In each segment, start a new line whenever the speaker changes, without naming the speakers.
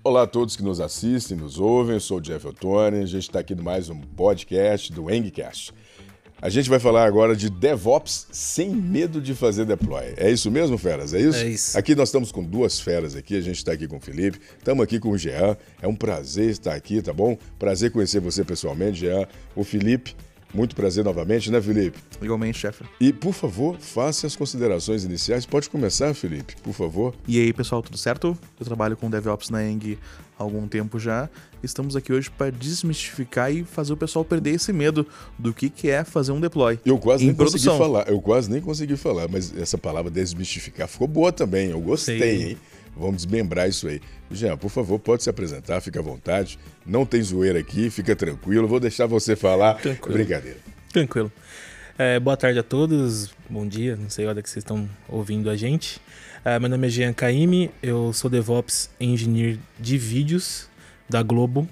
Olá a todos que nos assistem, nos ouvem. Eu sou o Jeff Ottoni. A gente está aqui no mais um podcast do Engcast. A gente vai falar agora de DevOps sem medo de fazer deploy. É isso mesmo, feras? É isso?
É isso.
Aqui nós estamos com duas feras aqui. A gente está aqui com o Felipe, estamos aqui com o Jean. É um prazer estar aqui, tá bom? Prazer conhecer você pessoalmente, Jean. O Felipe, muito prazer novamente, né, Felipe?
Igualmente, chefe.
E, por favor, faça as considerações iniciais. Pode começar, Felipe, por favor.
E aí, pessoal, tudo certo? Eu trabalho com DevOps na Eng há algum tempo já. Estamos aqui hoje para desmistificar e fazer o pessoal perder esse medo do que é fazer um deploy.
Eu quase
em
nem consegui
produção.
falar. Eu quase nem consegui falar, mas essa palavra desmistificar ficou boa também. Eu gostei,
Sim.
hein? Vamos desmembrar isso aí. Jean, por favor, pode se apresentar, fica à vontade. Não tem zoeira aqui, fica tranquilo. Vou deixar você falar.
Tranquilo.
Brincadeira.
Tranquilo. Boa tarde a todos, bom dia, não sei a hora que vocês estão ouvindo a gente. Meu nome é Jean Caymmi, eu sou DevOps Engineer de vídeos da Globo.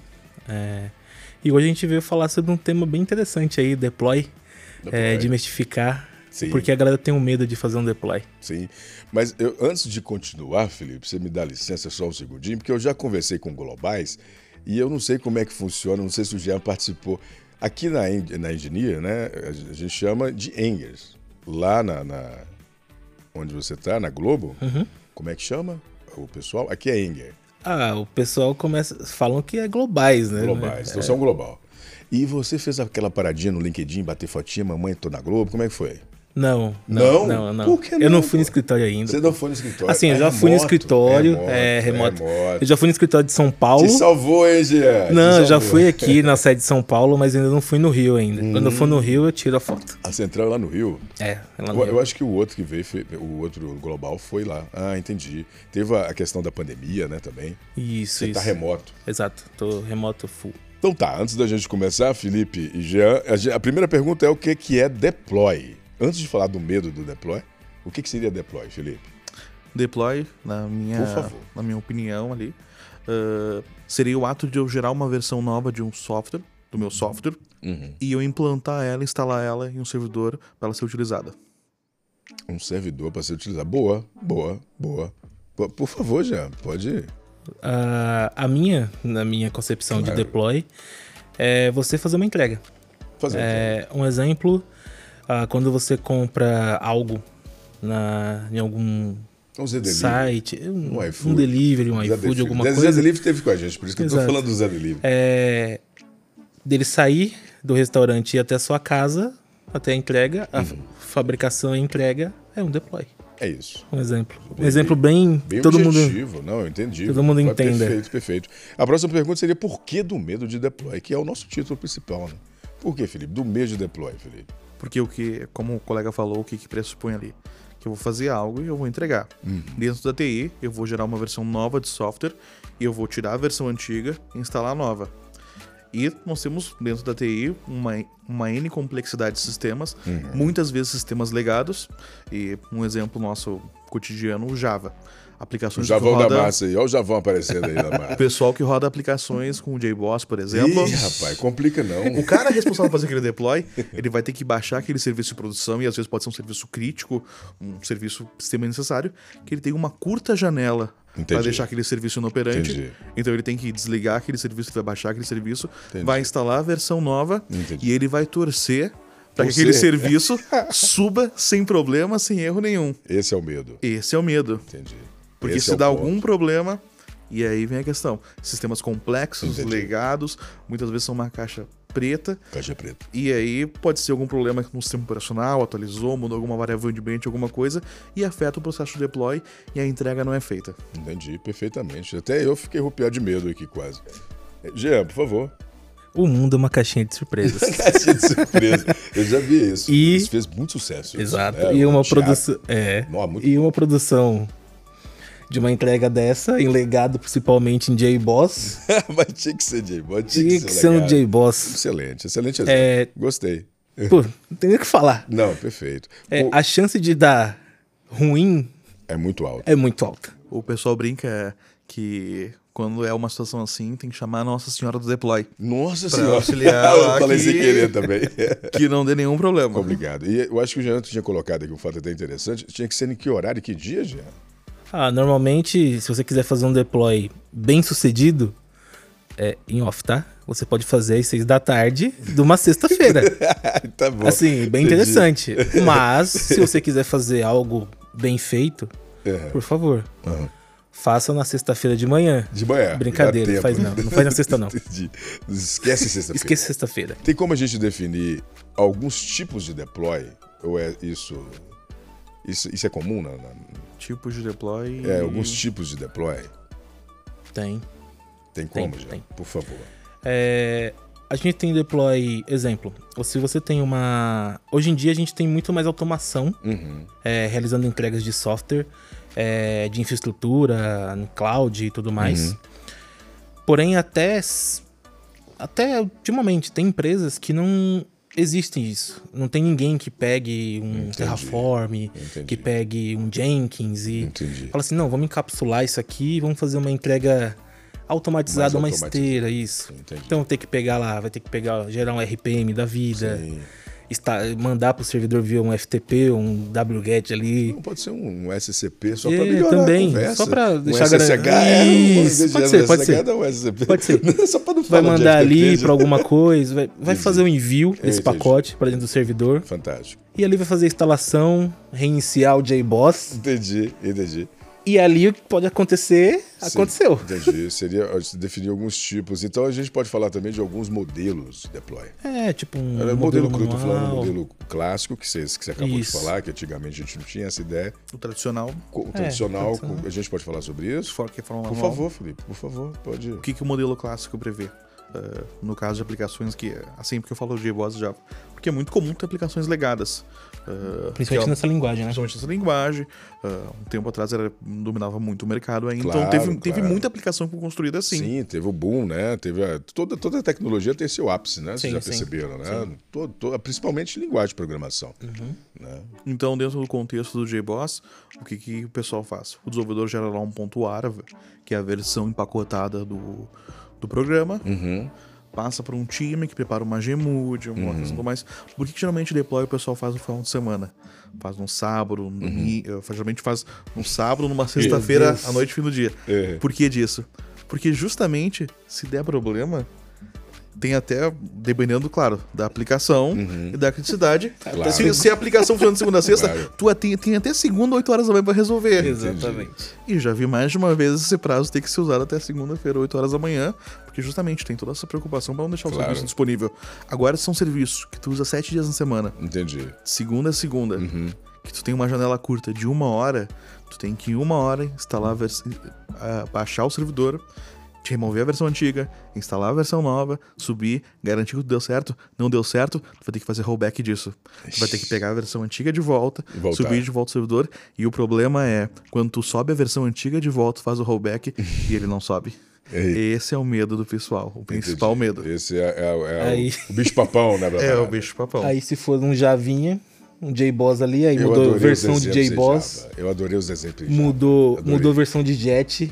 E hoje a gente veio falar sobre um tema bem interessante aí, deploy. Desmistificar,
Sim.
porque a galera tem um medo de fazer um deploy.
Sim, mas antes de continuar, Felipe, você me dá licença só um segundinho, porque eu já conversei com globais e eu não sei como é que funciona, não sei se o Jean participou. Aqui na Engineer, né, a gente chama de Engers. Lá onde você está, na Globo, como é que chama o pessoal? Aqui é Enger.
O pessoal falam que é globais, né?
Globais, então são global. E você fez aquela paradinha no LinkedIn, bater fotinha, mamãe, tô na Globo, como é que foi?
Não.
Por que
Eu não
não,
fui no
pô?
escritório ainda.
Você não foi no escritório?
Assim, eu já fui no escritório, remoto. Eu já fui no escritório de São Paulo.
Te salvou, hein, Jean?
Não, eu já
Te salvou.
fui aqui na sede de São Paulo, mas ainda não fui no Rio ainda. Quando eu for no Rio, eu tiro a foto.
A central lá no Rio?
É lá no Rio.
Eu acho que o outro que veio, o outro global foi lá. Ah, entendi. Teve a questão da pandemia, né, também.
Isso,
Você
isso.
tá remoto.
Exato, tô remoto full.
Então tá, antes da gente começar, Felipe e Jean, a primeira pergunta é o que é deploy? Antes de falar do medo do deploy, o que seria deploy, Felipe?
Deploy,
Por favor.
na minha opinião ali, seria o ato de eu gerar uma versão nova de um software, do meu software, e eu implantar ela, instalar ela em um servidor para ela ser utilizada.
Um servidor para ser utilizado. Boa. Por favor, Jean, pode ir.
Na minha concepção de deploy, é você fazer uma entrega. Um exemplo, quando você compra algo em algum
Um Zé Delivery.
site,
Um iFood.
um delivery, um
Zé
iFood, alguma
Zé
coisa.
Delivery esteve com a gente, por isso que eu tô
Exato.
falando do Zé Delivery.
Dele sair do restaurante e ir até a sua casa, até a entrega, a fabricação e a entrega é um deploy.
É isso.
Um exemplo. Um exemplo bem todo mundo.
objetivo. Não, eu entendi.
todo mundo
Vai,
entenda.
Perfeito. A próxima pergunta seria por que do medo de deploy, que é o nosso título principal, né? Por que, Felipe? Do medo de deploy, Felipe.
Porque como o colega falou, o que pressupõe ali? Que eu vou fazer algo e eu vou entregar. Dentro da TI, eu vou gerar uma versão nova de software e eu vou tirar a versão antiga e instalar a nova. E nós temos dentro da TI uma N complexidade de sistemas, muitas vezes sistemas legados, e um exemplo nosso cotidiano, o Java.
O
Aplicações
Javão
que roda,
da massa aí, olha o Javão aparecendo aí na
o
massa.
pessoal que roda aplicações com o JBoss, por exemplo.
Ih, rapaz, complica não.
O cara responsável por fazer aquele deploy, ele vai ter que baixar aquele serviço de produção, e às vezes pode ser um serviço crítico, um serviço extremamente necessário, que ele tem uma curta janela para
Entendi.
deixar aquele serviço inoperante.
Entendi.
Então ele tem que desligar aquele serviço, vai baixar aquele serviço,
Entendi.
vai instalar a versão nova
Entendi.
e ele vai torcer para que
Torcer?
aquele serviço suba sem problema, sem erro nenhum.
Esse é o medo.
Esse é o medo.
Entendi.
Porque
Esse
se
é o
dá
ponto.
algum problema, e aí vem a questão. Sistemas complexos,
Entendi.
legados, muitas vezes são uma caixa preta,
Caixa preta.
e aí pode ser algum problema no sistema operacional, atualizou, mudou alguma variável de ambiente, alguma coisa, e afeta o processo de deploy e a entrega não é feita.
Entendi, perfeitamente. Até eu fiquei arrepiado de medo aqui quase. Jean, por favor.
O mundo é uma caixinha de surpresas.
Caixinha de surpresa. Eu já vi isso.
E-
Isso fez muito sucesso.
Exato.
Isso, né?
E
O
uma
teatro.
produção.
Não, muito-
E uma produção de uma entrega dessa, em legado principalmente em JBoss.
Mas tinha que ser J-Boss.
Tinha que ser um
legal.
JBoss.
Excelente exemplo. Gostei.
Pô, não tem nem o que falar.
Não, perfeito. Pô,
A chance de dar ruim
é muito alto.
é muito alta.
O pessoal brinca que quando é uma situação assim, tem que chamar a Nossa Senhora do Deploy,
Nossa
Pra
Senhora.
auxiliar
Eu
lá
falei
que-
sem querer também.
que não dê nenhum problema.
Obrigado. E eu acho que o Jean tinha colocado aqui um fato até interessante. Tinha que ser em que horário e que dia, Jean?
Normalmente, se você quiser fazer um deploy bem sucedido, em off, tá? Você pode fazer às 6 da tarde de uma sexta-feira.
Tá bom.
Assim, bem
Entendi.
interessante. Mas, se você quiser fazer algo bem feito, por favor, faça na sexta-feira de manhã.
De manhã.
Brincadeira,
dá
não faz
tempo.
não. Não faz na sexta, não.
Entendi. Esquece sexta-feira.
Esqueça sexta-feira.
Tem como a gente definir alguns tipos de deploy? Ou é isso é comum?
Tipos de deploy.
Alguns tipos de deploy.
Tem.
Tem como,
Tem,
já?
tem.
Por favor.
A gente tem deploy, exemplo, se você tem uma... Hoje em dia a gente tem muito mais automação, realizando entregas de software, de infraestrutura, no cloud e tudo mais. Porém, até ultimamente, tem empresas que não existem isso. Não tem ninguém que pegue um Terraform, que pegue um Jenkins e fala assim, não, vamos encapsular isso aqui e vamos fazer uma entrega automatizada, uma esteira, isso. Então vai ter que pegar, gerar um RPM da vida, mandar pro servidor via um FTP, um wget ali.
Não pode ser um SCP só pra melhorar
também,
a conversa.
só pra deixar
SSH,
pode ser.
Não, SCP.
Pode ser.
Só pra não
Vai
falar
mandar
de FTP,
ali pra alguma coisa, vai fazer o envio desse pacote pra dentro do servidor.
Fantástico.
E ali vai fazer a instalação, reiniciar o JBoss.
Entendi.
E ali o que pode acontecer, aconteceu.
Entendi. Seria definir alguns tipos. Então a gente pode falar também de alguns modelos de deploy.
Tipo um
modelo
modelo
eu tô falando
manual.
um modelo clássico, que você acabou
Isso.
de falar, que antigamente a gente não tinha essa ideia.
O tradicional.
O tradicional, a gente pode falar sobre isso?
Que é forma
Por
manual.
favor, Felipe, por favor, pode.
O que o modelo clássico prevê? No caso de aplicações que, assim, porque eu falo de JBoss Java, porque é muito comum ter aplicações legadas.
Principalmente nessa linguagem, né?
Principalmente nessa linguagem. Um tempo atrás dominava muito o mercado aí,
Claro,
então teve muita aplicação construída assim.
Sim, teve o boom, né? Toda a tecnologia tem seu ápice, né? Vocês já
Sim.
perceberam, né? Principalmente linguagem de programação. Né?
Então, dentro do contexto do JBoss, o que o pessoal faz? O desenvolvedor gera lá um ponto .arv, que é a versão empacotada do programa, passa para um time que prepara uma Gmood, uma coisa tudo mais. Por que geralmente deploy o pessoal faz no final de semana? Faz num sábado, geralmente faz num sábado, numa sexta-feira, à noite, fim do dia. Por que disso? Porque justamente, se der problema, tem até, dependendo, claro, da aplicação e da criticidade.
Claro.
Se a aplicação funciona de segunda a sexta,
Claro.
tem até segunda, 8 horas da manhã pra resolver.
Exatamente.
E já vi mais de uma vez esse prazo ter que ser usado até segunda-feira, 8 horas da manhã, porque justamente tem toda essa preocupação pra não deixar o serviço disponível. Agora são serviços que tu usa 7 dias na semana,
Entendi.
segunda a segunda, que tu tem uma janela curta de 1 hora, tu tem que em 1 hora instalar baixar o servidor, te remover a versão antiga, instalar a versão nova, subir, garantir que deu certo. Não deu certo, tu vai ter que fazer rollback disso. Tu vai ter que pegar a versão antiga de volta, subir de volta o servidor. E o problema é, quando tu sobe a versão antiga de volta, faz o rollback e ele não sobe. Esse é o medo do pessoal, o principal medo.
Esse é o bicho-papão, né?
O bicho-papão.
Aí se for um Javinha, um JBoss ali, aí
Eu
mudou a
adorei
versão
os
de
exemplos em
JBoss,
Java. Eu adorei os exemplos em Java.
mudou a versão de Jet,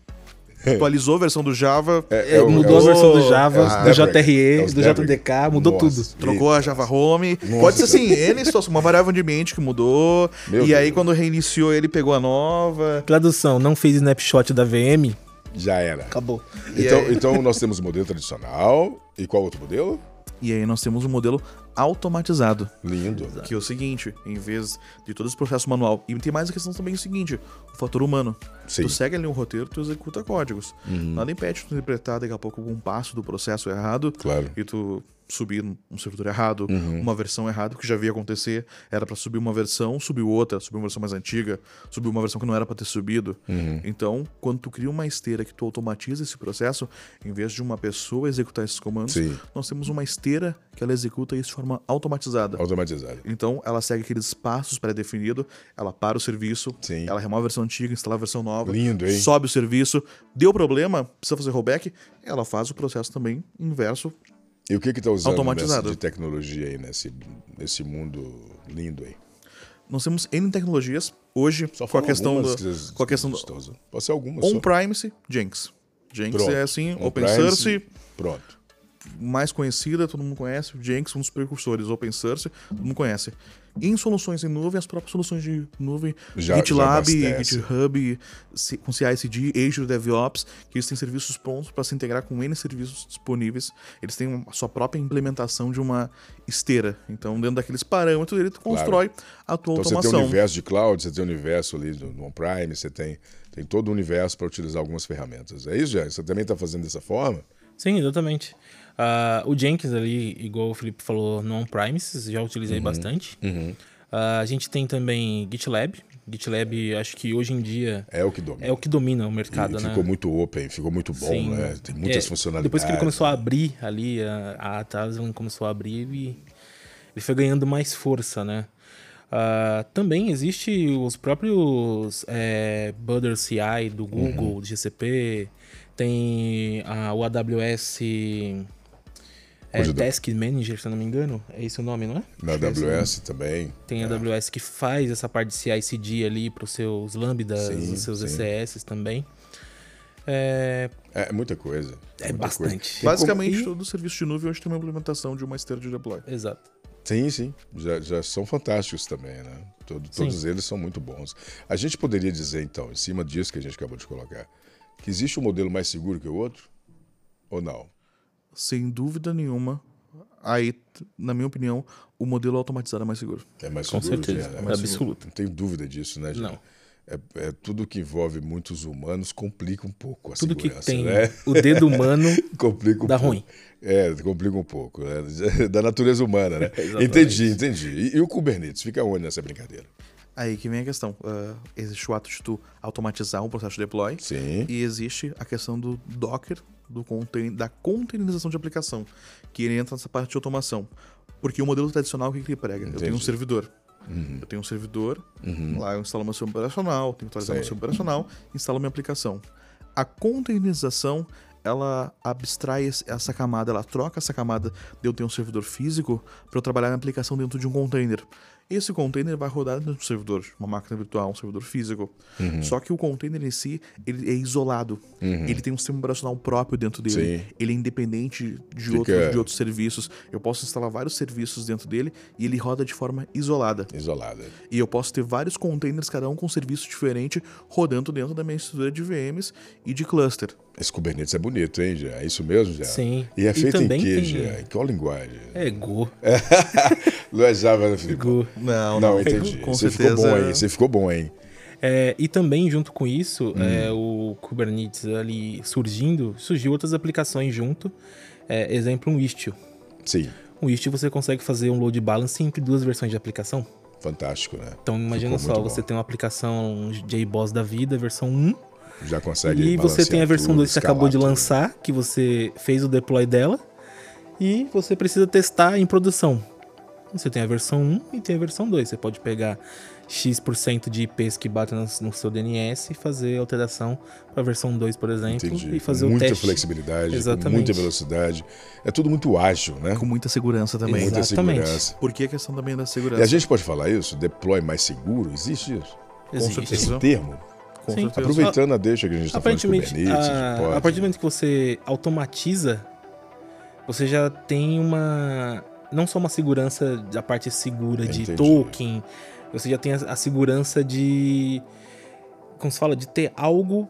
Atualizou a versão do Java,
mudou a versão do Java, do
Snapdragon.
JRE, do JDK, mudou tudo.
trocou a Java Home. Pode ser assim, N situação, uma variável de ambiente que mudou.
Meu
e aí
Deus.
quando reiniciou ele pegou a nova.
Tradução, não fez snapshot da VM,
Já era.
acabou.
Então nós temos o modelo tradicional. E qual outro modelo?
E aí nós temos um modelo automatizado.
Lindo.
Que é o seguinte, em vez de todo esse processo manual. E tem mais a questão também o seguinte, o fator humano.
Sim.
Tu segue ali um roteiro, tu executa códigos. Nada impede tu interpretar daqui a pouco algum passo do processo errado.
Claro.
E tu subir um servidor errado, uma versão errada, que já via acontecer. Era pra subir uma versão, subiu outra, subiu uma versão mais antiga, subiu uma versão que não era pra ter subido. Então, quando tu cria uma esteira que tu automatiza esse processo, em vez de uma pessoa executar esses comandos,
Sim.
nós temos uma esteira que ela executa isso de forma automatizada.
Automatizado.
Então, ela segue aqueles passos pré-definidos, ela para o serviço,
Sim.
ela remove a versão antiga, instala a versão nova,
Lindo, hein?
sobe o serviço, deu problema, precisa fazer rollback, ela faz o processo também inverso.
E o que está usando
Automatizado.
de tecnologia aí nesse mundo lindo aí?
Nós temos N tecnologias hoje
Só
com a
fala
questão
algumas
do,
que vocês
com a questão do
estão usando. Pode ser algumas só.
on-premise, Jenkins. Jenkins
Pronto.
é assim, open
On-premise,
source,
Pronto.
mais conhecida, todo mundo conhece, o Jenkins, um dos precursores, open source, todo mundo conhece. Em soluções em nuvem, as próprias soluções de nuvem, GitLab, GitHub, com CI/CD, Azure DevOps, que eles têm serviços prontos para se integrar com N serviços disponíveis. Eles têm a sua própria implementação de uma esteira. Então, dentro daqueles parâmetros, ele constrói a tua automação.
Você tem o universo de cloud, você tem o universo ali no on-prime, você tem todo o universo para utilizar algumas ferramentas. É isso, já? Você também está fazendo dessa forma?
Sim, exatamente. O Jenkins ali, igual o Felipe falou, no on-premises, já utilizei bastante. A gente tem também GitLab. GitLab, acho que hoje em dia...
É o que domina
o mercado, né?
Ficou muito open, ficou muito bom, sim, né? Tem muitas funcionalidades.
Depois que ele começou a abrir ali, a Atlassian começou a abrir, ele foi ganhando mais força, né? Também existe os próprios Builder CI do Google, do GCP, tem o AWS Task Manager, se eu não me engano, é esse o nome, não é?
Na AWS também.
Tem a AWS que faz essa parte de CI/CD ali para os seus Lambdas, os seus ECS também.
É muita coisa.
Bastante.
Coisa. Basicamente, todo serviço de nuvem hoje tem uma implementação de uma esteira de deploy.
Exato.
Sim. Já são fantásticos também, né? Todos eles são muito bons. A gente poderia dizer, então, em cima disso que a gente acabou de colocar, que existe um modelo mais seguro que o outro? Ou não?
Sem dúvida nenhuma. Aí, na minha opinião, o modelo automatizado é mais seguro.
É mais
seguro. Com certeza,
é mais
absoluto.
Não tenho dúvida disso, né, Jean?
Não.
Tudo que envolve muitos humanos complica um pouco a
tudo
segurança.
Que tem
né?
o dedo humano
complica um
dá
pouco.
ruim.
Complica um pouco. Né? Da natureza humana, né? Entendi. E o Kubernetes? Fica onde nessa brincadeira?
Aí que vem a questão. Existe o ato de tu automatizar um processo de deploy.
Sim.
E existe a questão do Docker, da containerização de aplicação, que ele entra nessa parte de automação. Porque o modelo tradicional, o que ele prega?
Entendi.
Eu tenho um servidor. Eu tenho um servidor, lá eu instalo meu sistema operacional, tenho que atualizar meu sistema operacional, instalo minha aplicação. A containerização, ela abstrai essa camada, ela troca essa camada de eu ter um servidor físico para eu trabalhar minha aplicação dentro de um container. Esse container vai rodar dentro do servidor, uma máquina virtual, um servidor físico. Só que o container em si, ele é isolado. Ele tem um sistema operacional próprio dentro dele.
Sim.
Ele é independente de outros serviços. Eu posso instalar vários serviços dentro dele e ele roda de forma isolada. E eu posso ter vários containers, cada um com um serviço diferente, rodando dentro da minha estrutura de VMs e de cluster.
Esse Kubernetes é bonito, hein, já? É isso mesmo, já?
Sim.
E é feito em que, já? Em qual linguagem?
É Go.
Não é Java, né, Felipe?
Go.
Não, entendi.
Com
Você
certeza.
Você ficou bom, hein?
E também, junto com isso, o Kubernetes ali surgiu outras aplicações junto. Exemplo, um Istio.
Sim.
O Istio você consegue fazer um load balance entre duas versões de aplicação.
Fantástico, né?
Então, imagina só, você tem uma aplicação JBoss da vida, versão 1.
Já consegue
E você tem a versão 2 que você acabou de
tudo.
lançar, que você fez o deploy dela. E você precisa testar em produção. Você tem a versão 1 e tem a versão 2. Você pode pegar X% de IPs que batem no seu DNS e fazer alteração para a versão 2, por exemplo.
Entendi.
E fazer
com
o
muita
teste.
Flexibilidade,
Exatamente.
com muita velocidade. É tudo muito ágil, né?
Com muita segurança também.
Muita
Exatamente.
segurança.
Porque a questão também da segurança.
E a gente pode falar isso? Deploy mais seguro? Existe isso?
Existe.
Esse termo?
Com
Sim.
certeza.
Aproveitando a deixa que a gente está falando de Kubernetes,
a partir do momento que você automatiza, você já tem não só uma segurança da parte segura de
Entendi.
token, você já tem a segurança de, como se fala, de ter algo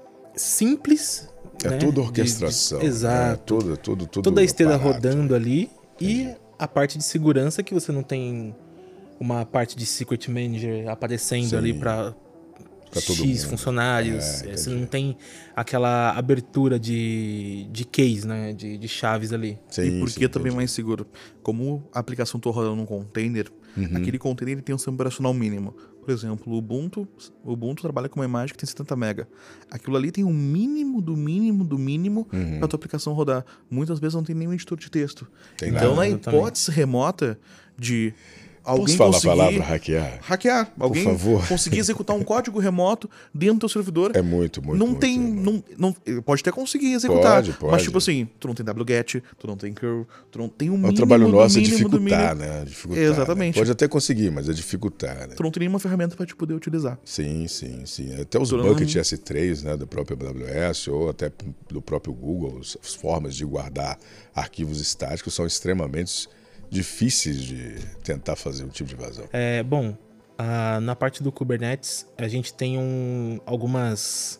simples. Né?
Toda a orquestração.
Exato.
Né?
Toda a esteira
aparato,
rodando
né?
ali. E a parte de segurança que você não tem uma parte de Secret Manager aparecendo
Sim.
ali para
todo
X
mundo.
funcionários.
Entendi.
Você não tem aquela abertura de case, né? De chaves ali.
Sim,
E por
sim,
que também
entendi.
mais seguro? Como a aplicação está rodando num container, aquele container ele tem um sistema operacional mínimo. Por exemplo, o Ubuntu trabalha com uma imagem que tem 70 MB. Aquilo ali tem um mínimo do mínimo do mínimo para a tua aplicação rodar. Muitas vezes não tem nenhum editor de texto.
Tem
então,
nada.
na hipótese remota de alguém
Posso falar
conseguir
a palavra hackear?
hackear, alguém
favor.
conseguir executar um código remoto dentro do teu servidor.
É muito, muito,
Não
muito,
tem.
muito.
Não, pode até conseguir executar.
Pode.
Mas, tipo assim, tu não tem wget, tu não tem curl, tu não tem o mínimo.
O trabalho nosso é
do mínimo do
dificultar,
mínimo.
né? Dificultar,
Exatamente.
Né? Pode até conseguir, mas é dificultar, né?
Tu não tem nenhuma ferramenta pra te poder utilizar.
Sim. Até os bucket S3, né, do próprio AWS ou até do próprio Google, as formas de guardar arquivos estáticos são extremamente difíceis de tentar fazer um tipo de vazão.
Bom, na parte do Kubernetes, a gente tem algumas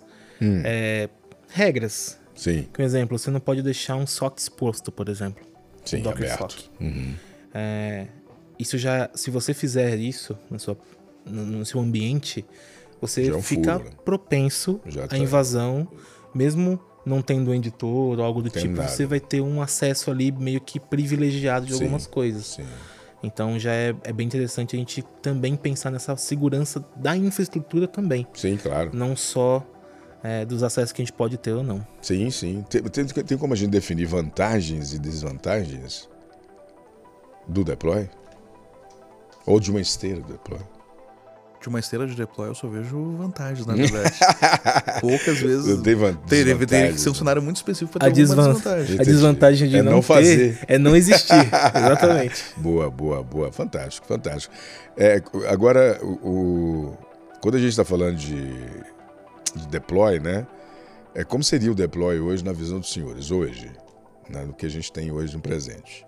regras.
Sim.
Por exemplo, você não pode deixar um SOC exposto, por exemplo.
Sim,
um Docker
aberto.
SOC.
Uhum.
Se você fizer isso no seu ambiente, você
Já é um
fica
furo, né?
propenso
Já
à
tá.
invasão, mesmo não tendo um editor ou algo do
Tem
tipo,
nada.
você vai ter um acesso ali meio que privilegiado de
Sim,
algumas coisas.
Sim.
Então já é bem interessante a gente também pensar nessa segurança da infraestrutura também.
Sim, claro.
Não só dos acessos que a gente pode ter ou não.
Sim. Tem como a gente definir vantagens e desvantagens do deploy? Ou de uma esteira do deploy?
De uma esteira de deploy eu só vejo vantagens, na verdade. Poucas vezes.
Não tem
Teria que ser um
né?
cenário muito específico para
A
ter alguma desvantagem.
A
Entendi.
desvantagem de
É não
ter
fazer.
é não existir. Exatamente.
Boa. Fantástico. Agora, quando a gente está falando de deploy, né? Como seria o deploy hoje na visão dos senhores? Hoje, né, no que a gente tem hoje no presente?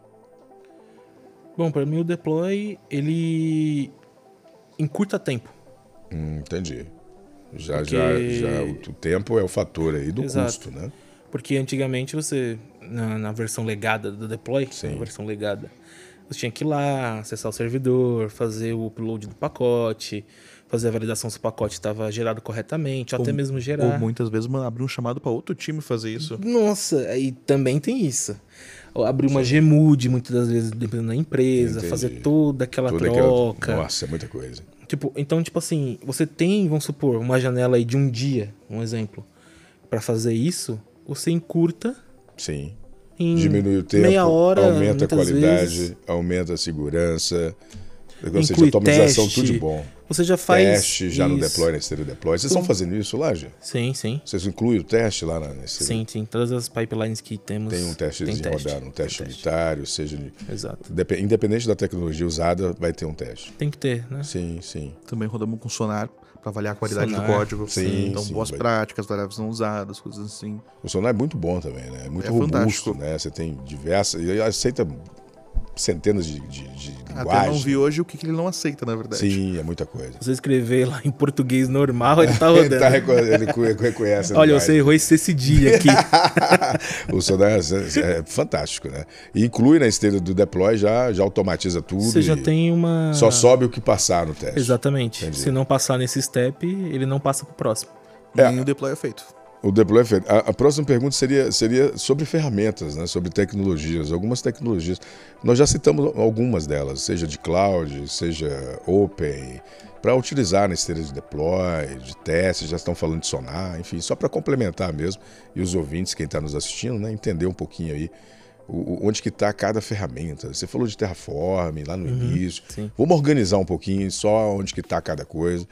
Bom, para mim o deploy, ele encurta tempo.
Entendi. Já
Porque-
o tempo é o fator aí do
Exato.
custo, né?
Porque antigamente você, na versão legada do deploy,
Sim.
na versão legada, você tinha que ir lá, acessar o servidor, fazer o upload do pacote, fazer a validação se o pacote estava gerado corretamente, ou até mesmo
Ou
gerar.
muitas vezes abrir um chamado para outro time fazer isso.
Nossa, aí também tem isso. Abrir uma Gmood, muitas das vezes, dependendo da empresa,
Entendi.
fazer toda aquela
Toda
troca.
Nossa, é muita coisa.
Então, assim, você tem, vamos supor, uma janela aí de um dia, um exemplo, para fazer isso, você encurta
Sim.
em
Diminui o tempo,
meia hora,
aumenta a
muitas
qualidade,
vezes.
aumenta a segurança, ou seja,
Inclui
automatização,
teste,
tudo de bom.
Você já faz
Teste já no
isso.
deploy, na esteira deploy. Vocês estão fazendo isso lá, já?
Sim.
Vocês incluem o teste lá na esteira?
Sim. Todas as pipelines que temos.
Tem um testezinho rodando, um teste unitário, seja...
Exato.
Independente da tecnologia usada, vai ter um teste.
Tem que ter, né?
Sim.
Também rodamos com Sonar para avaliar a qualidade
Sonar,
do código.
sim,
Então,
sim,
boas
vai.
práticas, variáveis não usadas, coisas assim.
O Sonar é muito bom também, né? É muito
É
robusto,
fantástico.
né? Você tem diversas... E aceita centenas de
Até
linguagens.
não vi hoje o que ele não aceita, na verdade.
Sim, é muita coisa.
Se você escrever lá em português normal, ele tá rodando.
Ele reconhece. a
Olha,
linguagem.
você errou esse cedilha aqui.
O Sonar é fantástico, né? E inclui na esteira do deploy, já automatiza tudo.
Você já
e
tem uma...
Só sobe o que passar no teste.
Exatamente.
Entendi.
Se não passar nesse step, ele não passa pro próximo.
Nem o deploy é feito.
O deploy é feito. A próxima pergunta seria sobre ferramentas, né? Sobre tecnologias, algumas tecnologias. Nós já citamos algumas delas, seja de cloud, seja open, para utilizar na esteira de deploy, de teste, já estão falando de Sonar, enfim, só para complementar mesmo, e os ouvintes, quem está nos assistindo, né? Entender um pouquinho aí onde que está cada ferramenta. Você falou de Terraform lá no início.
sim.
Vamos organizar um pouquinho só onde que está cada coisa.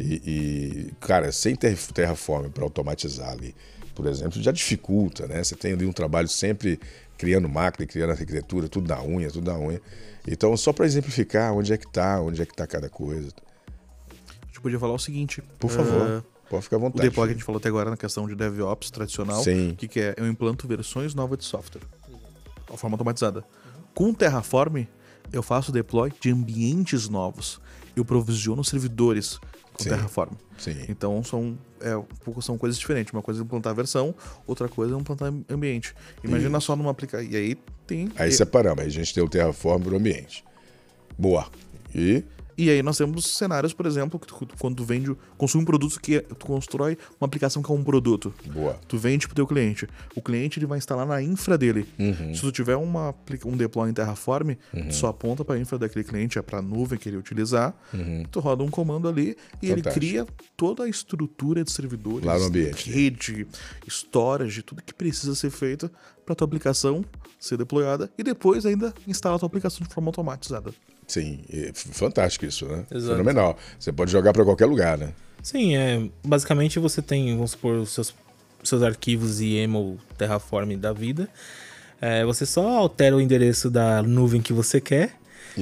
Cara, sem Terraform para automatizar ali, por exemplo, já dificulta, né? Você tem ali um trabalho sempre criando máquina, criando arquitetura, tudo na unha. Então, só para exemplificar onde é que está cada coisa.
A gente podia falar o seguinte.
Por favor, pode ficar à
O
vontade.
deploy que a gente falou até agora na questão de DevOps tradicional.
Sim.
O que é? Eu implanto versões novas de software. De forma automatizada. Com o Terraform, eu faço deploy de ambientes novos. Eu provisiono servidores com
Sim.
Terraform.
Sim.
Então são coisas diferentes. Uma coisa é implantar versão, outra coisa é implantar ambiente. Imagina só numa aplicação. E aí tem.
Aí separamos, aí a gente tem o Terraform para o ambiente. Boa. E
E aí nós temos cenários, por exemplo, que quando tu vende, consome um produto tu constrói uma aplicação que é um produto.
Boa.
Tu vende pro teu cliente. O cliente ele vai instalar na infra dele. Se tu tiver um deploy em Terraform, tu só aponta pra infra daquele cliente, é pra nuvem que ele utilizar, tu roda um comando ali e
Fantástico.
ele cria toda a estrutura de servidores,
Lá no ambiente.
rede, storage, tudo que precisa ser feito pra tua aplicação ser deployada e depois ainda instalar a tua aplicação de forma automatizada.
Sim, fantástico isso, né?
Exato.
Fenomenal. Você pode jogar para qualquer lugar, né?
Sim, basicamente você tem, vamos supor, os seus arquivos YAML Terraform da vida. Você só altera o endereço da nuvem que você quer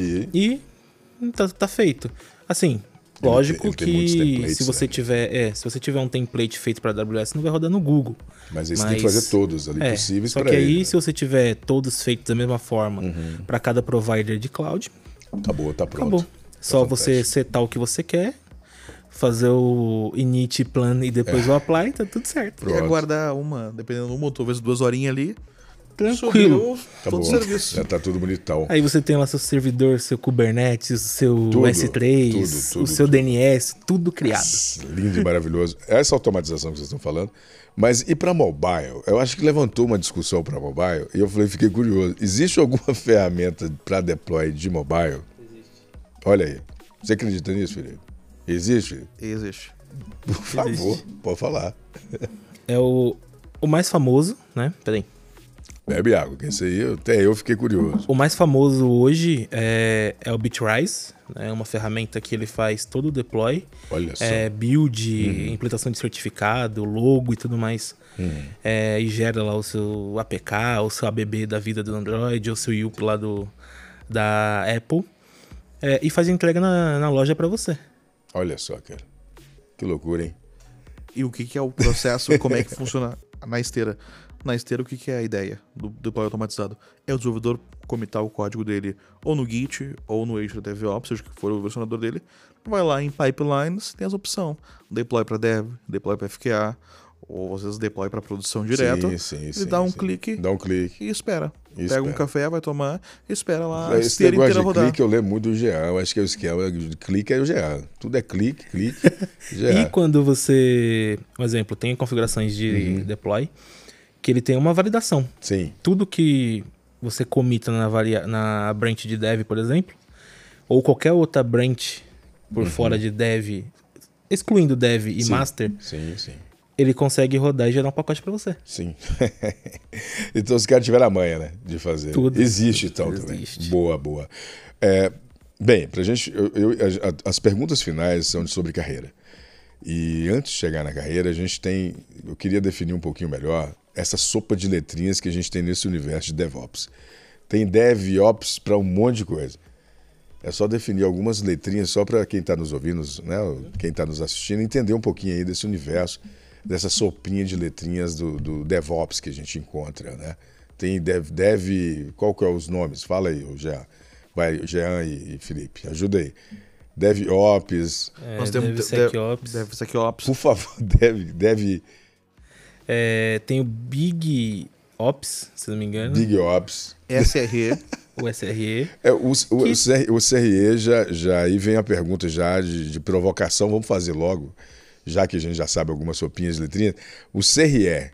e tá feito. Assim, lógico
ele tem muitos
que
templates,
se você tiver um template feito para AWS, não vai rodar no Google.
Mas você tem que fazer todos ali possíveis
para
para ele.
Só que aí,
né?
se você tiver todos feitos da mesma forma para cada provider de cloud,
Acabou, tá pronto.
acabou. Só você
fantástico.
setar o que você quer, fazer o init plan e depois o apply, tá tudo certo.
E aguardar dependendo uma ou talvez 2 horinhas ali,
Tranquilo.
subiu
Acabou.
todo o serviço.
Já tá tudo bonitão.
Aí você tem lá seu servidor, seu Kubernetes, o seu
Tudo,
S3,
tudo,
o seu
tudo.
DNS, tudo criado.
Lindo e maravilhoso. Essa automatização que vocês estão falando. Mas e para mobile? Eu acho que levantou uma discussão para mobile e eu fiquei curioso. Existe alguma ferramenta para deploy de mobile? Existe. Olha aí. Você acredita nisso, Felipe? Existe, Felipe?
Existe.
Por favor, pode falar.
É o mais famoso, né? Peraí.
Bebe água, que esse aí até eu fiquei curioso.
O mais famoso hoje é o Bitrise, né? É uma ferramenta que ele faz todo o deploy.
Olha só.
Build, implementação de certificado, logo e tudo mais. E gera lá o seu APK, o seu ABB da vida do Android, ou o seu YUP lá da Apple. E faz entrega na loja para você.
Olha só, cara. Que loucura, hein?
E o que é o processo, como é que funciona na esteira? Na esteira, o que é a ideia do deploy automatizado? É o desenvolvedor comitar o código dele ou no Git ou no Azure DevOps, seja que for o versionador dele, vai lá em Pipelines, tem as opções. Deploy para Dev, deploy para FQA, ou às vezes deploy para produção direto. Ele dá um clique e espera. Pega um café, vai tomar, espera lá a
Esse
esteira
negócio
inteira
de
rodar.
clique eu lembro muito do Jean. Eu acho que é o esquema de clique é o Jean. Tudo é clique, Jean.
E quando você, por exemplo, tem configurações de deploy, que ele tem uma validação.
Sim.
Tudo que você comita na branch de dev, por exemplo, ou qualquer outra branch por fora de dev, excluindo dev e master,
Sim.
ele consegue rodar e gerar um pacote para você.
Sim. Então os caras tiveram a manha, né? De fazer.
Tudo.
Existe então também.
Existe.
Boa. Bem, pra gente. As perguntas finais são sobre carreira. E antes de chegar na carreira, eu queria definir um pouquinho melhor essa sopa de letrinhas que a gente tem nesse universo de DevOps. Tem DevOps para um monte de coisa. É só definir algumas letrinhas só para quem está nos ouvindo, né? Quem está nos assistindo, entender um pouquinho aí desse universo, dessa sopinha de letrinhas do DevOps que a gente encontra, né? Tem qual que é os nomes? Fala aí, Jean. Vai, Jean e Felipe, ajuda aí. DevOps.
Nós temos
DevSecOps.
DevSecOps.
Por favor, Dev
Tem o Big Ops, se não me engano.
Big Ops.
SRE.
O SRE.
O CRE já aí vem a pergunta já de provocação, vamos fazer logo, já que a gente já sabe algumas sopinhas de letrinhas. O CRE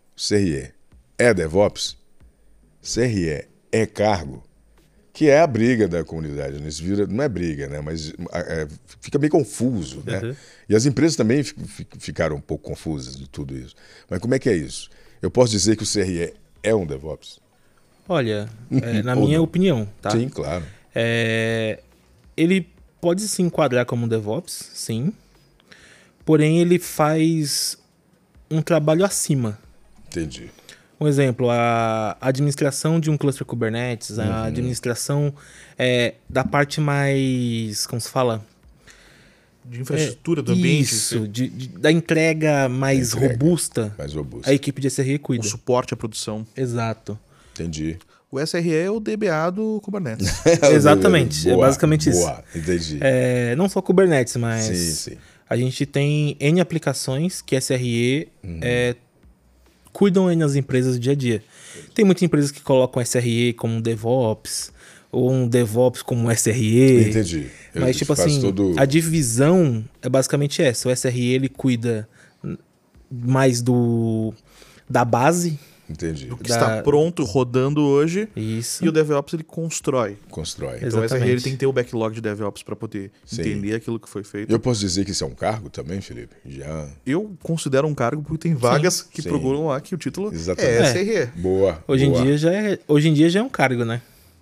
é DevOps? CRE é cargo? Que é a briga da comunidade, né? Isso não é briga, né? Mas fica meio confuso, né? E as empresas também ficaram um pouco confusas de tudo isso. Mas como é que é isso? Eu posso dizer que o CRE é um DevOps?
Olha, na minha opinião, tá?
Sim, claro.
Ele pode se enquadrar como um DevOps, sim. Porém, ele faz um trabalho acima.
Entendi.
Um exemplo, a administração de um cluster Kubernetes, a administração da parte mais, como se fala?
De infraestrutura do ambiente.
Isso, da entrega mais robusta.
Mais robusta.
A equipe de SRE cuida.
O suporte à produção.
Exato.
Entendi.
O SRE é o DBA do Kubernetes.
Exatamente,
Boa,
é basicamente isso.
Boa, entendi.
Não só Kubernetes, mas
Sim.
a gente tem N aplicações que SRE cuidam nas empresas do dia a dia. Tem muitas empresas que colocam SRE como DevOps, ou um DevOps como um SRE.
Entendi.
Mas, tipo assim, a divisão é basicamente essa. O SRE, ele cuida mais da base.
Entendi.
O que está pronto, rodando hoje.
Isso.
E o DevOps, ele constrói.
Constrói.
Então o SRE ele tem que ter o backlog de DevOps para poder entender aquilo que foi feito.
Eu posso dizer que isso é um cargo também, Felipe?
Eu considero um cargo porque tem vagas que procuram lá que o título é SRE.
Boa.
Hoje em dia já é um cargo, né?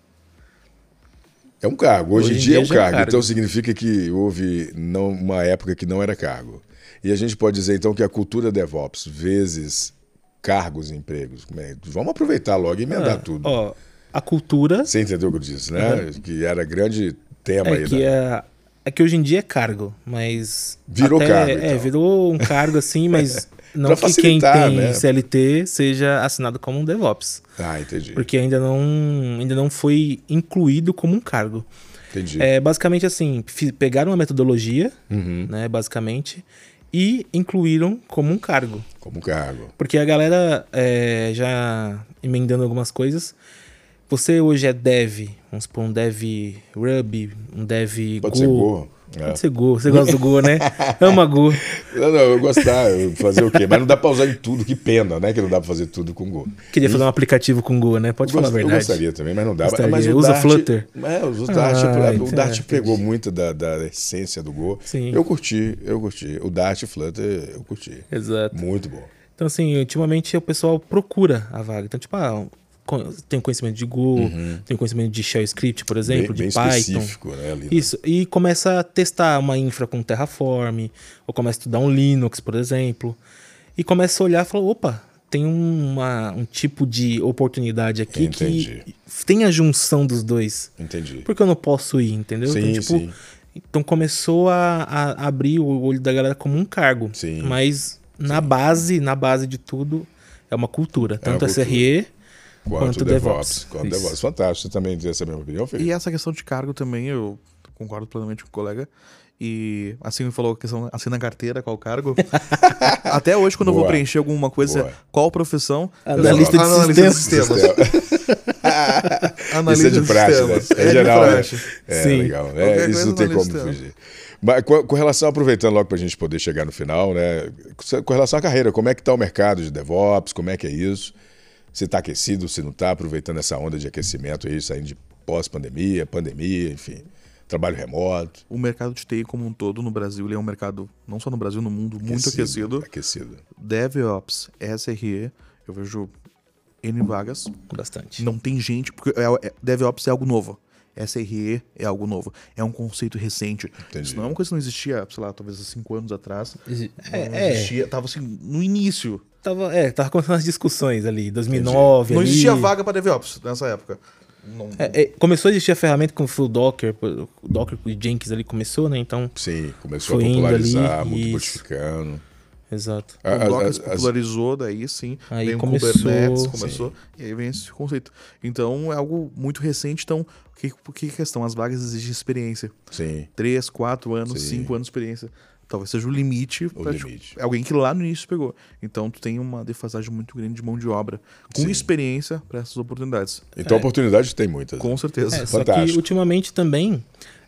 É um cargo. Hoje em dia é um cargo. Então significa que houve uma época que não era cargo. E a gente pode dizer então que a cultura DevOps vezes cargos e empregos. Vamos aproveitar logo e emendar tudo.
Ó, a cultura...
Você entendeu o que eu disse, né? Que era grande tema aí.
É que hoje em dia é cargo, mas...
Virou cargo, então.
Virou um cargo assim, mas não que quem tem CLT seja assinado como um DevOps.
Ah, entendi.
Porque ainda não foi incluído como um cargo.
Entendi.
Basicamente assim, pegaram uma metodologia, né, basicamente, e incluíram como um cargo.
Como cargo.
Porque a galera, já emendando algumas coisas, você hoje é dev, vamos supor, um dev Ruby, um dev
Pode ser Go.
Pode ser Go. Você gosta do Go, né? Ama Go.
Não, eu gostar. Fazer o quê? Mas não dá pra usar em tudo. Que pena, né? Que não dá pra fazer tudo com Go.
Queria fazer um aplicativo com Go, né? Pode falar a verdade.
Eu gostaria também, mas não dá.
Mas usa Flutter?
Usa Dart. O Dart pegou muito da essência do Go.
Sim.
Eu curti. O Dart e Flutter, eu curti.
Exato.
Muito bom.
Então, assim, ultimamente o pessoal procura a vaga. Então, tipo, tem conhecimento de Go, tem conhecimento de Shell Script, por exemplo,
bem
de Python.
Específico, né, ali, né?
Isso. E começa a testar uma infra com Terraform, ou começa a estudar um Linux, por exemplo. E começa a olhar e fala, opa, tem um tipo de oportunidade aqui que tem a junção dos dois.
Entendi.
Por que eu não posso ir, entendeu?
Sim,
então, tipo, então começou a abrir o olho da galera como um cargo.
Sim.
Mas na base de tudo, é uma cultura. Tanto a SRE quanto DevOps.
Quanto DevOps. Fantástico. Você também tem essa mesma opinião, Felipe?
E essa questão de cargo também, eu concordo plenamente com o colega. E assim me falou a questão, assina a carteira, qual cargo. Até hoje, quando eu vou preencher alguma coisa, qual profissão?
Analista de sistemas.
Isso é de praxe, né? É geral, né?
Sim.
Legal. Isso não tem como fugir. Mas com relação, aproveitando logo para a gente poder chegar no final, né? Com relação à carreira, como é que está o mercado de DevOps? Como é que é isso? Se está aquecido, se não está, aproveitando essa onda de aquecimento aí, saindo de pós-pandemia, pandemia, enfim, trabalho remoto.
O mercado de TI como um todo no Brasil, ele é um mercado, não só no Brasil, no mundo, muito aquecido. DevOps, SRE, eu vejo N vagas.
Bastante.
Não tem gente, porque DevOps é algo novo. SRE é algo novo. É um conceito recente.
Entendi.
Isso não é uma coisa que não existia, sei lá, talvez há 5 anos atrás.
Existia.
Tava assim, no início.
Tava começando as discussões ali, 2009.
Não existia vaga para DevOps nessa época.
Começou a existir a ferramenta com o Docker com o Jenkins ali começou, né? Então.
Sim, começou a popularizar, modificando.
Exato.
O Docker se popularizou, daí sim.
Aí
vem
começou,
o Kubernetes, começou. E aí vem esse conceito. Então é algo muito recente. Então, o que é a questão? As vagas exigem experiência.
Sim.
3, 4 anos, 5 anos de experiência. Talvez seja o limite. É alguém que lá no início pegou. Então, tu tem uma defasagem muito grande de mão de obra. Com experiência para essas oportunidades.
Então, oportunidade tem muitas.
Com certeza.
Só que, ultimamente, também,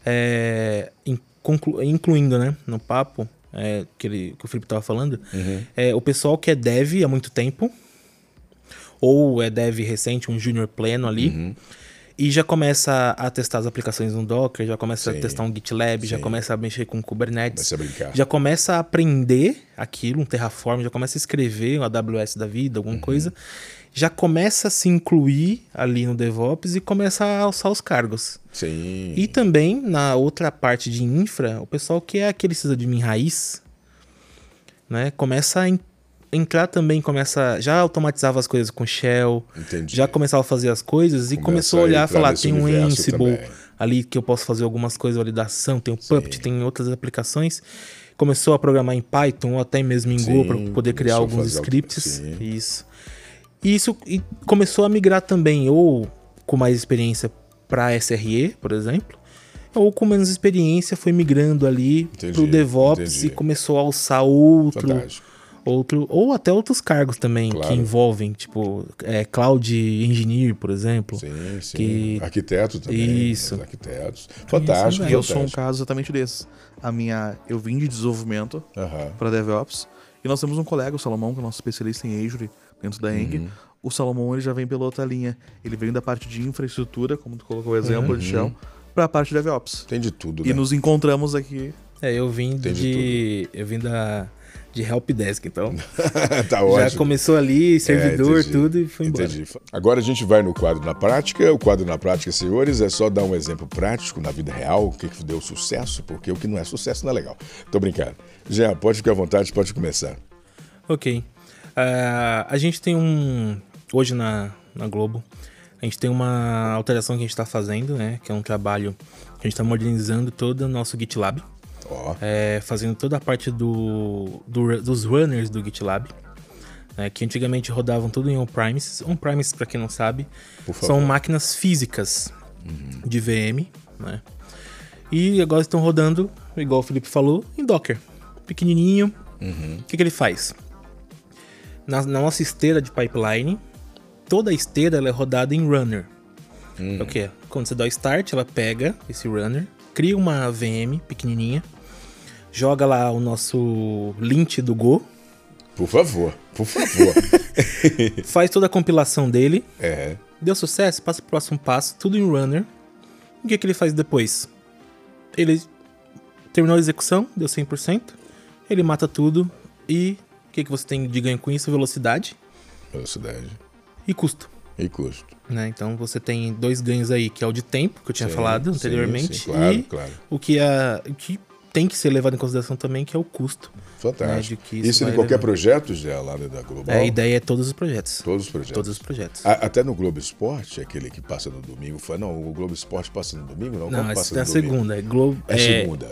incluindo, né, no papo, que o Felipe estava falando, o pessoal que é dev há muito tempo, ou é dev recente, um junior pleno ali, e já começa a testar as aplicações no Docker, já começa a testar um GitLab, já começa a mexer com Kubernetes, já começa a aprender aquilo, um Terraform, já começa a escrever um AWS da vida, alguma coisa, já começa a se incluir ali no DevOps e começa a alçar os cargos.
Sim.
E também, na outra parte de infra, o pessoal que é aquele sysadmin raiz, né, começa a entrar também, já automatizava as coisas com Shell, já começava a fazer as coisas e começou a olhar e falar, tem um Ansible ali que eu posso fazer algumas coisas, validação, tem o Puppet, tem outras aplicações. Começou a programar em Python ou até mesmo em Go para poder criar alguns scripts. Isso. E começou a migrar também, ou com mais experiência para SRE, por exemplo, ou com menos experiência foi migrando ali pro DevOps e começou a alçar ou até outros cargos também
Claro.
que envolvem, tipo, Cloud Engineer, por exemplo.
Sim.
Que-
Arquiteto também.
Isso.
Os arquitetos. Fantástico.
Isso,
E eu sou um
fantástico.
caso exatamente desse. Eu vim de desenvolvimento
Aham.
para DevOps. E nós temos um colega, o Salomão, que é nosso especialista em Azure dentro da Eng. O Salomão ele já vem pela outra linha. Ele vem da parte de infraestrutura, como tu colocou o exemplo de Shell, para a parte de DevOps.
Tem de tudo,
E
né?
nos encontramos aqui.
Eu vim
Tem de
Eu vim de Helpdesk, então.
Tá
Já
ótimo.
começou ali, servidor,
entendi.
tudo, e foi embora.
Entendi. Agora a gente vai no quadro na prática. O quadro na prática, senhores, é só dar um exemplo prático na vida real, o que deu sucesso, porque o que não é sucesso não é legal. Tô brincando. Jean, pode ficar à vontade, pode começar.
Ok. A gente tem hoje na Globo, a gente tem uma alteração que a gente está fazendo, né? Que é um trabalho que a gente está modernizando todo o nosso GitLab.
Ó,
Fazendo toda a parte dos runners do GitLab, né, que antigamente rodavam tudo em on-premises. On-premises, para quem não sabe,
Por favor.
são máquinas físicas de VM, né? E agora estão rodando, igual o Felipe falou, em Docker. Pequenininho. O que ele faz? Na nossa esteira de pipeline, toda a esteira ela é rodada em runner. É o quê? Quando você dá o start, ela pega esse runner, cria uma VM pequenininha, joga lá o nosso lint do Go,
por favor, por favor.
faz toda a compilação dele,
É.
deu sucesso, passa pro próximo passo, tudo em runner. O que ele faz depois? Ele terminou a execução, deu 100%, ele mata tudo e o que você tem de ganho com isso? Velocidade
Velocidade
e custo.
e custo.
Né? Então você tem 2 ganhos aí, que é o de tempo, que eu tinha
Sim,
falado
sim,
anteriormente,
sim, claro,
e
claro.
o que tem que ser levado em consideração também, que é o custo.
Fantástico.
de que isso
Isso em
vai
qualquer
levar.
projeto já lá da Global?
A ideia é todos os projetos.
Todos os projetos.
Todos os projetos.
Até no Globo Esporte, aquele que passa no domingo, não, o Globo Esporte passa no domingo, não?
Não,
Como
essa
passa
é a
no domingo?
segunda. É Globo.
É segunda.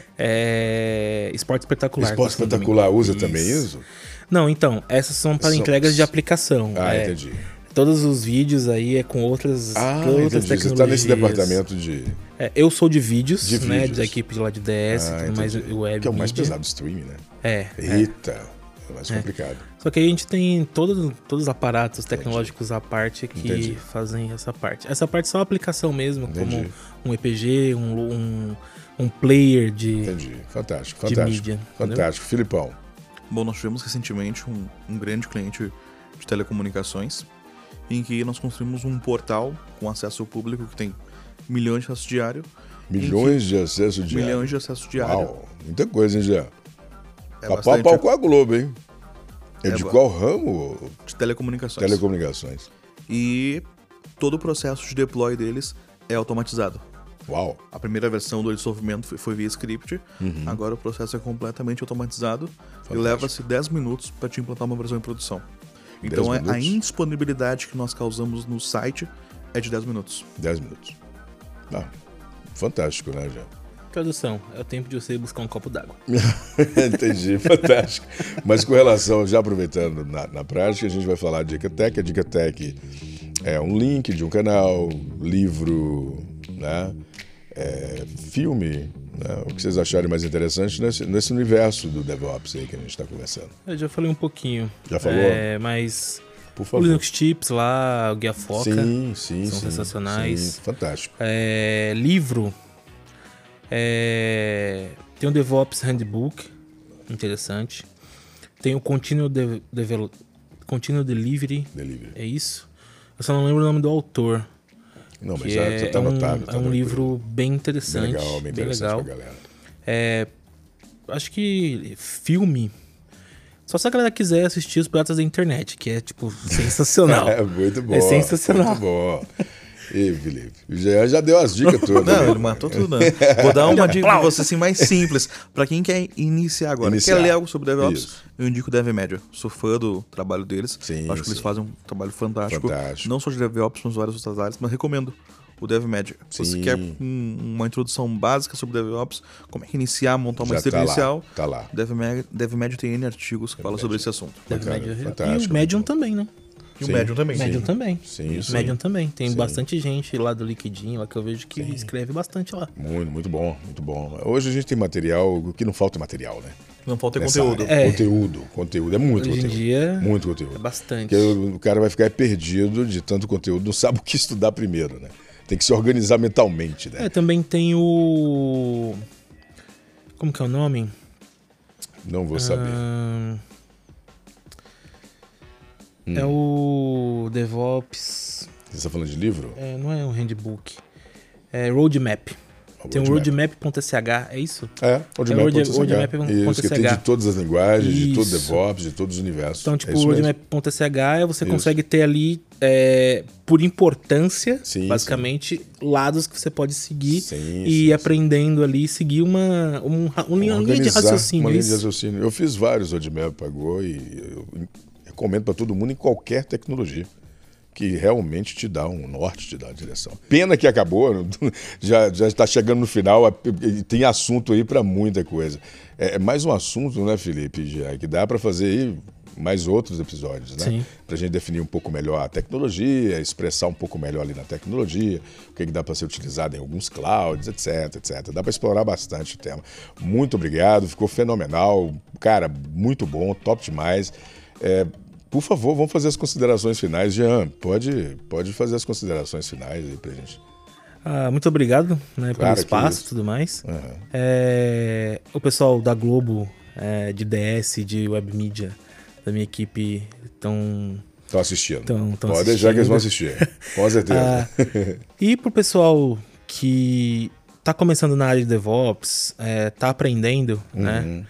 Esporte Espetacular.
Esporte
passa no
Espetacular
domingo.
usa também isso?
Não, então, essas são para
São-
entregas de aplicação.
Ah, entendi.
Todos os vídeos aí é com outras,
Ah,
outras
entendi.
tecnologias.
Você está nesse departamento de...
Eu sou de vídeos,
De
né?
vídeos.
Da equipe lá de DS, tudo mais
entendi.
web.
Que é o mais
media.
pesado do streaming, né?
É.
Eita, é mais complicado.
Só que aí a gente tem todos os aparatos tecnológicos à parte que
Entendi.
fazem essa parte. Essa parte é só a aplicação mesmo,
Entendi.
como um EPG, um player de...
Entendi. Fantástico,
De
fantástico.
mídia,
Fantástico. Filipão.
Bom, nós tivemos recentemente um grande cliente de telecomunicações em que nós construímos um portal com acesso ao público que tem milhões de acessos diários.
Milhões de acesso diário.
Milhões de acessos diários.
Uau, muita coisa, hein, Jean?
É
Pau a
bastante
pau com a Globo, hein? É de
É
qual ramo?
de telecomunicações.
Telecomunicações.
E todo o processo de deploy deles é automatizado.
Uau.
A primeira versão do desenvolvimento foi via script, agora o processo é completamente automatizado e leva-se 10 minutos para te implantar uma versão em produção. Então
10
a
minutos?
indisponibilidade que nós causamos no site é de 10 minutos.
10 minutos. Ah, fantástico, né, Jean?
Tradução, é o tempo de você buscar um copo d'água.
Entendi, fantástico. Mas com relação, já aproveitando na prática, a gente vai falar de Dicatec. A Dicatec é um link de um canal, livro, né? Filme, né? O que vocês acharem mais interessante nesse universo do DevOps aí que a gente está conversando.
Eu já falei um pouquinho.
Já falou?
Mas
Por
o
favor.
Linux Tips lá, o Guia Foca,
Sim,
são sensacionais.
Sim, fantástico.
Livro, tem o DevOps Handbook, interessante. Tem o Continuous Delivery, é isso? Eu só não lembro o nome do autor.
Não, mas
Que
já está anotado.
é um livro bem interessante.
Bem interessante
legal.
pra galera.
Acho que filme. Só se a galera quiser assistir Os Piratas da Internet, que é, tipo, sensacional.
É muito bom.
É sensacional.
Muito bom. E Felipe, já deu as dicas todas.
Não,
né?
ele matou tudo, né? Vou dar uma dica pra você assim, mais simples. Pra quem quer iniciar agora,
Iniciar.
quer ler algo sobre DevOps,
Isso.
eu indico o DevMedia. Sou fã do trabalho deles.
Sim,
Acho que eles
sim.
fazem um trabalho fantástico.
Fantástico.
Não só de DevOps, mas várias outras áreas, mas recomendo o DevMedia. Se você
Sim.
quer uma introdução básica sobre DevOps, como é que iniciar, montar uma
Já
esteira
tá lá,
inicial,
tá lá.
DevMedia tem N artigos que falam sobre esse assunto.
DevMedia. E
fantástico,
o Medium
muito bom.
também, né?
E o
Sim.
Medium também.
Medium também.
Sim, sim.
Medium também. Tem
Sim.
bastante gente lá do Liquidinho, lá que eu vejo que escreve bastante lá.
Muito, muito bom, muito bom. Hoje a gente tem material, o que não falta é material, né?
Não falta
Nessa
conteúdo.
área. Conteúdo, é muito
Hoje em
conteúdo.
dia
Muito conteúdo.
é bastante.
Porque o cara vai ficar perdido de tanto conteúdo, não sabe o que estudar primeiro, né? Tem que se organizar mentalmente, né?
Também tem o... Como que é o nome?
Não vou saber.
É o DevOps...
Você está falando de livro?
não é um handbook. É Roadmap. Tem um roadmap.sh, é isso?
Roadmap.sh.
roadmap.sh.
Isso, que tem de todas as linguagens, de todo
Isso.
DevOps, de todos os universos.
Então, tipo,
É
o
isso mesmo.
roadmap.sh você consegue ter ali, por importância,
Sim,
basicamente, lados que você pode seguir
Sim,
e
sim,
aprendendo ali, seguir uma linha de raciocínio.
Uma linha de
isso.
raciocínio. Eu fiz vários roadmap pagou e eu recomendo para todo mundo em qualquer tecnologia, que realmente te dá um norte, te dá uma direção. Pena que acabou, já está chegando no final, tem assunto aí para muita coisa. É mais um assunto, né, Felipe, já, que dá para fazer aí mais outros episódios, né?
Sim.
Para a gente definir um pouco melhor a tecnologia, expressar um pouco melhor ali na tecnologia, o que dá para ser utilizado em alguns clouds, etc, etc. Dá para explorar bastante o tema. Muito obrigado, ficou fenomenal. Cara, muito bom, top demais. Por favor, vamos fazer as considerações finais. Jean, pode fazer as considerações finais aí pra gente.
Muito obrigado, né, pelo
Claro, que
espaço
isso.
e tudo mais.
Uhum.
O pessoal da Globo, de DS, de Web Media, da minha equipe, estão
assistindo.
Pode
deixar que eles vão assistir. Com certeza.
E pro pessoal que tá começando na área de DevOps, tá aprendendo, né?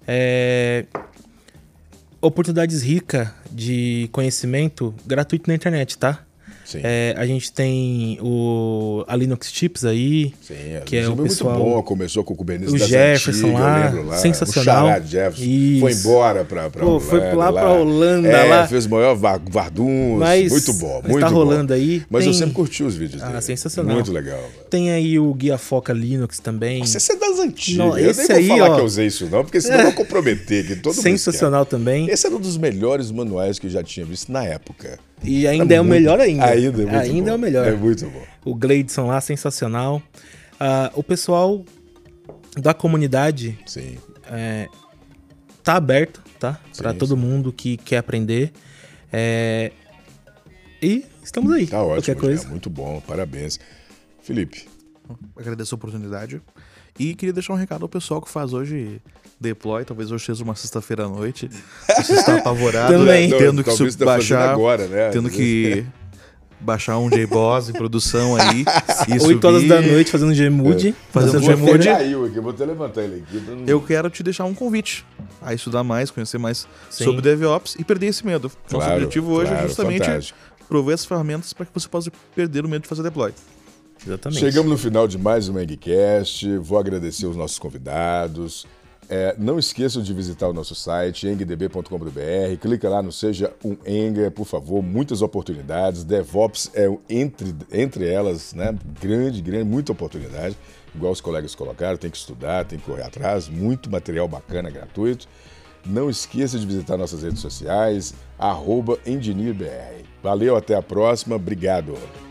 Oportunidades ricas de conhecimento gratuito na internet, tá?
Sim.
A gente tem a Linux Chips aí,
Sim,
que é o
muito
pessoal...
bom, começou com o Kubernetes
O
das
Jefferson
antigas,
lá,
eu lembro lá.
sensacional.
O Xará Jefferson
Isso.
foi embora pra Holanda.
Foi lá pra Holanda, lá.
Fez o maior Varduns,
Mas
muito bom,
mas
muito
tá
bom.
rolando aí.
Mas eu sempre curti os vídeos dele.
Sensacional.
Muito legal.
Tem aí o Guia Foca Linux também.
Nossa, esse é das antigas.
Não,
eu
esse
nem vou
aí,
falar
ó,
que eu usei isso não, porque senão vai comprometer. Que todo mundo
sensacional também.
Esse era um dos melhores manuais que eu já tinha visto na época.
E ainda é o melhor ainda.
Ainda é muito bom.
É o melhor.
É muito bom.
O Gleidson lá, sensacional. O pessoal da comunidade
Sim.
tá aberto, tá?
Sim,
Pra todo mundo que quer aprender. E estamos aí.
Tá ótimo.
Qualquer coisa.
Muito bom, parabéns. Felipe.
Agradeço a oportunidade. E queria deixar um recado ao pessoal que faz hoje deploy. Talvez hoje seja uma sexta-feira à noite. Você está apavorado,
Também.
tendo que
Talvez tá fazendo
baixar
agora, né?
tendo que baixar um JBoss em produção aí. E
8 horas da noite fazendo Gmood.
Fazendo
Ele
Gmood.
caiu aqui, eu vou até levantar ele aqui.
Eu quero te deixar um convite a estudar mais, conhecer mais
Sim.
sobre DevOps e perder esse medo. Nosso objetivo hoje é justamente
fantástico.
prover as ferramentas para que você possa perder o medo de fazer deploy.
Exatamente.
Chegamos no final de mais um Engcast. Vou agradecer os nossos convidados. Não esqueçam de visitar o nosso site, engdb.com.br. Clica lá no Seja um Eng, por favor. Muitas oportunidades. DevOps é entre elas, né? Grande, muita oportunidade. Igual os colegas colocaram, tem que estudar, tem que correr atrás. Muito material bacana, gratuito. Não esqueça de visitar nossas redes sociais, @engineerbr. Valeu, até a próxima. Obrigado.